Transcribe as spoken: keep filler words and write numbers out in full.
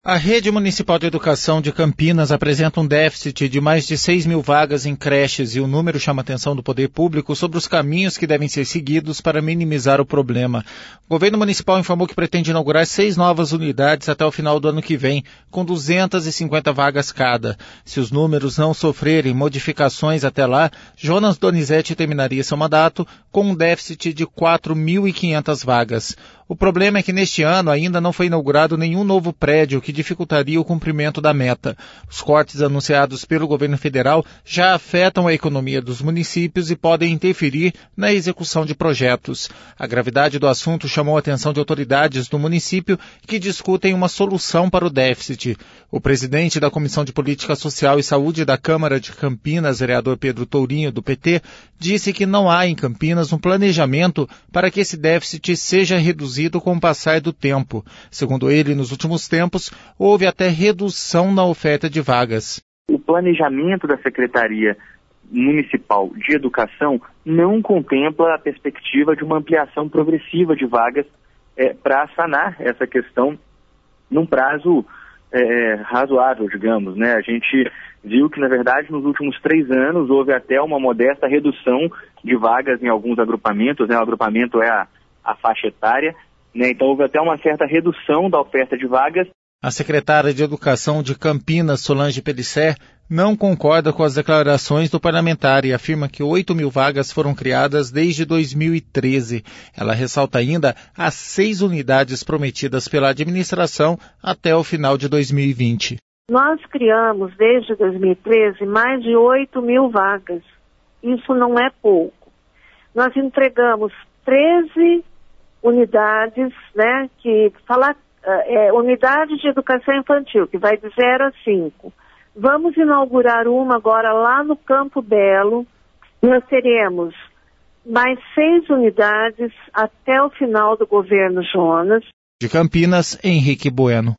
A Rede Municipal de Educação de Campinas apresenta um déficit de mais de seis mil vagas em creches e o número chama a atenção do poder público sobre os caminhos que devem ser seguidos para minimizar o problema. O governo municipal informou que pretende inaugurar seis novas unidades até o final do ano que vem, com duzentas e cinquenta vagas cada. Se os números não sofrerem modificações até lá, Jonas Donizete terminaria seu mandato com um déficit de quatro mil e quinhentas vagas. O problema é que neste ano ainda não foi inaugurado nenhum novo prédio que dificultaria o cumprimento da meta. Os cortes anunciados pelo governo federal já afetam a economia dos municípios e podem interferir na execução de projetos. A gravidade do assunto chamou a atenção de autoridades do município que discutem uma solução para o déficit. O presidente da Comissão de Política Social e Saúde da Câmara de Campinas, vereador Pedro Tourinho, do P T, disse que não há em Campinas um planejamento para que esse déficit seja reduzido com o passar do tempo. Segundo ele, nos últimos tempos, houve até redução na oferta de vagas. O planejamento da Secretaria Municipal de Educação não contempla a perspectiva de uma ampliação progressiva de vagas é, para sanar essa questão num prazo é, razoável, digamos, né? A gente viu que, na verdade, nos últimos três anos houve até uma modesta redução de vagas em alguns agrupamentos, né? O agrupamento é a, a faixa etária, né? Então houve até uma certa redução da oferta de vagas. A secretária de Educação de Campinas, Solange Pellicer, não concorda com as declarações do parlamentar e afirma que oito mil vagas foram criadas desde dois mil e treze. Ela ressalta ainda as seis unidades prometidas pela administração até o final de dois mil e vinte. Nós criamos desde dois mil e treze mais de oito mil vagas. Isso não é pouco. Nós entregamos treze unidades, né, que falar é, unidade de educação infantil, que vai de zero a cinco. Vamos inaugurar uma agora lá no Campo Belo. Nós teremos mais seis unidades até o final do governo Jonas. De Campinas, Henrique Bueno.